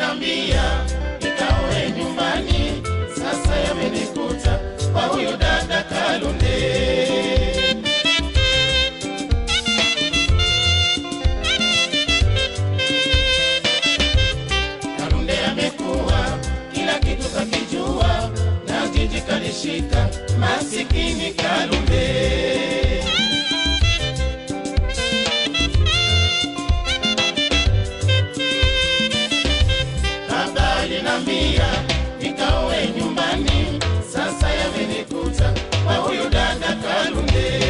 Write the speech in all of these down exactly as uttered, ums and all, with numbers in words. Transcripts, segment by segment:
Alinambia nikaoe nyumbani, sasa yamenikuta kwa huyo dada Kalunde. Kalunde amekuwa kila kitu kakijua, na jiji kalishika, masikini Kalunde. Alinambia nikaoe nyumbani, sasa yamenikuta kwa huyo dada Kalunde.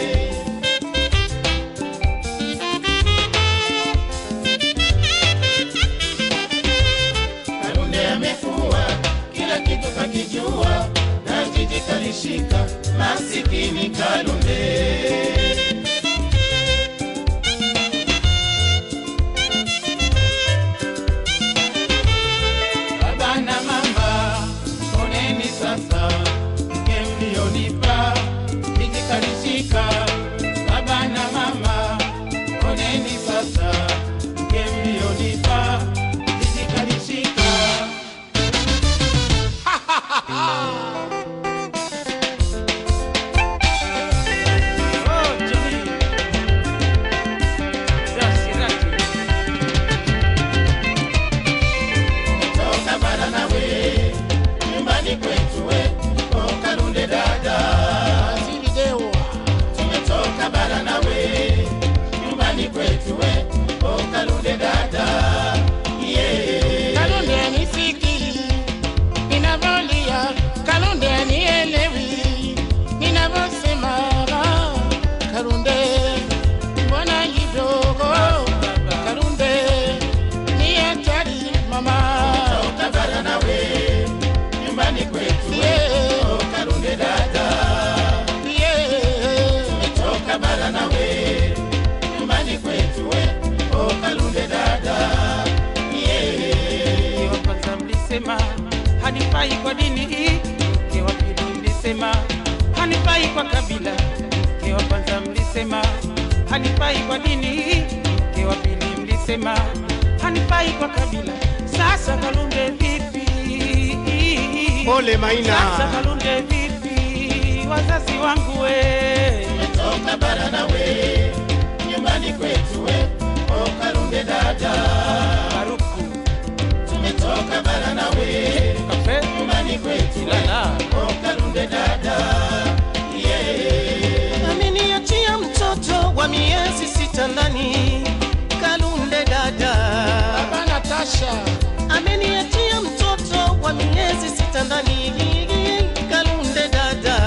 Kalunde amekuwa kila kitu kakijua, na jiji kalishika, masikini Kalunde. Baba na mama, oneni sasa, kemlionipa, jiji kalishika. Ha ha ha ha! Oh, Johnny. Rasi, rasi. Toka bara nawe, nyumbani kwetu we, oh Kalunde dada. Bara nawe, nyumbani kwetu we, oh Kalunde dada, yeah. Kalunde anisiki, ninavolia, Kalunde anielewi, ninavosema, Kalunde, mbona kidogo, Kalunde, ni hatari mama. Toka bara nawe, nyumbani kwetu we, yeah. Oh Kalunde dada, bara nawe, nyumbani kwetu we, oh Kalunde dada, yeah. Mke wa kwanza mlisema hanifai kwa dini, mke wa pili mlisema hanifai kwa kabila. Mke wa kwanza mlisema hanifai kwa dini, mke wa pili mlisema hanifai kwa kabila. Sasa Kalunde vipi? Pole Maina. Sasa Kalunde vipi? Wazazi wangu we, toka bara nawe, nyumbani kwetu we, oh Kalunde dada. Baruku, tumetoka bara nawe, kafe, nyumbani kwetu we, oh Kalunde dada, yeah. Ameniachia mtoto wa miezi sita ndani, Kalunde dada. Baba Natasha ameniachia mtoto wa miezi sita ndani, Kalunde dada.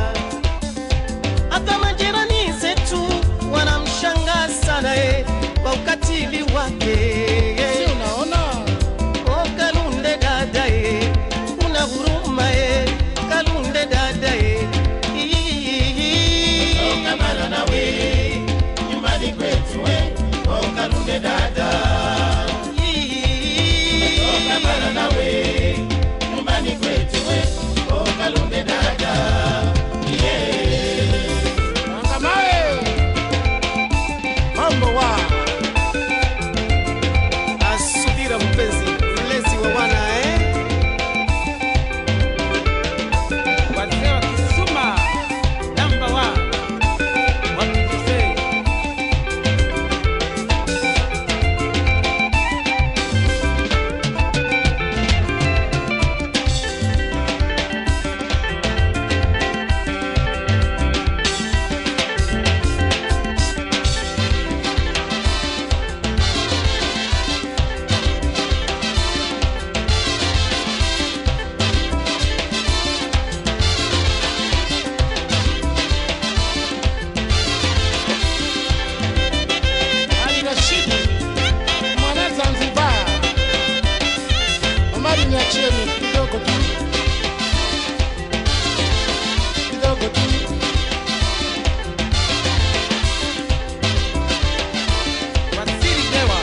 Hata majirani zetu wanamshangaa sana eh, kwa ukatili wake. Si unaona? Oh Kalunde dada eh, una huruma eh, Kalunde dada eh. Toka bara nawe, nyumbani kwetu we, oh Kalunde dada. Toka bara nawe, nyumbani kwetu we, oh Kalunde dada, yeah. Mambo wa Asubira mpenzi, mlezi wa wana eh. wazee wa Kisuma, namba wa wakijise. Ali Rashidi, mwana Zanzibar. Omari niachie ni kidogo tu, kidogo tu. Waziri Dewa,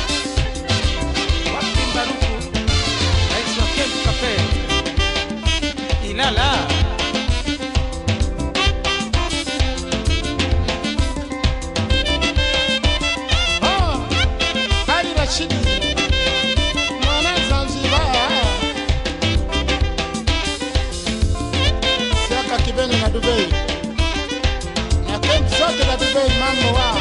Wapi Baruku, rais wa Kemp Cafe, Ilala. Oh, Ali Rashidi, mwana Dubai. Na camp zote za Dubai mambo wa.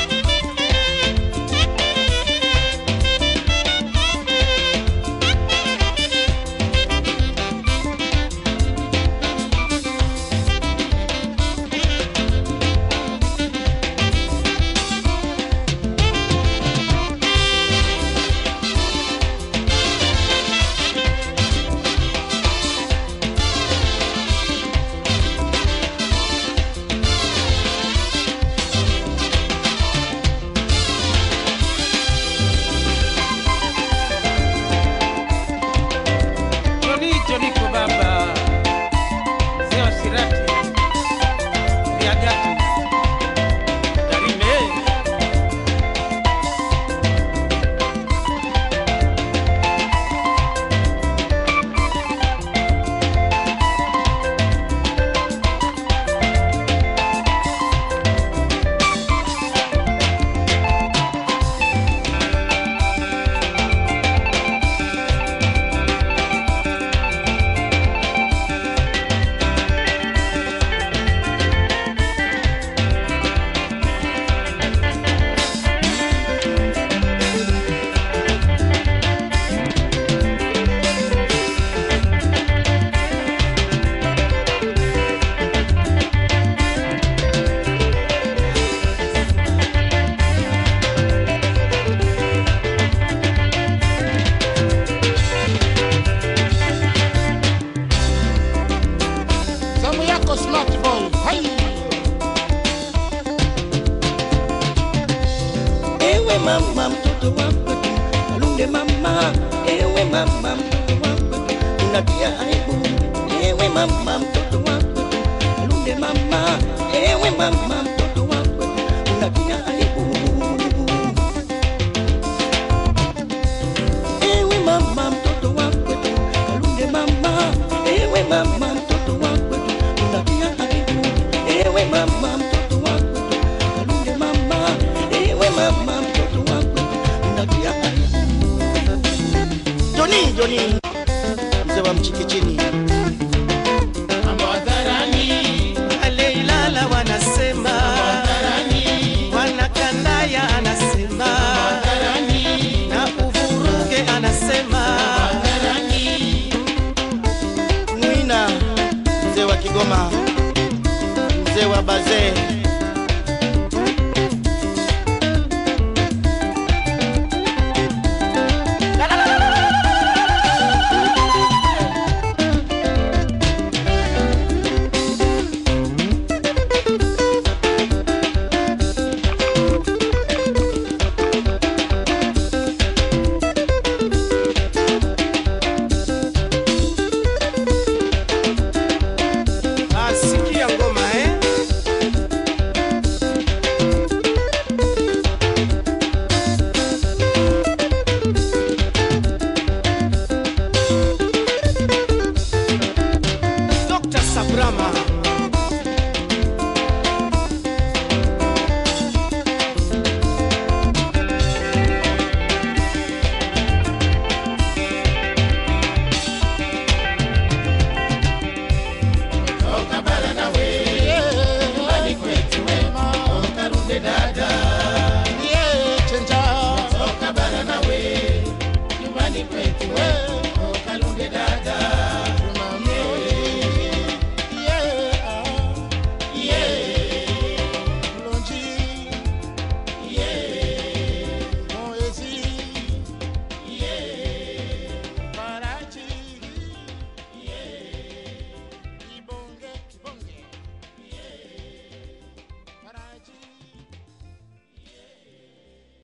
Ewe mama mtoto wangu, Kalunde mama, ewe mama mtoto wangu, unatia aibu. Ewe mama mtoto wangu, Kalunde mama, ewe mama mtoto wangu, unatia aibu. Ewe mama mtoto wangu, Kalunde mama, ewe mama mtoto wangu, unatia aibu. Ewe mama mtoto wangu, Kalunde mama, ewe mama mtoto wangu, unatia aibu. Joni, Joni, mzee wa Mchikichini. Mambo hadharani, Ale Ilala wanasema, Wanakandaya anasema, na Uvuruge anasema, Mwina mzee wa Kigoma, mzee wa Bazee.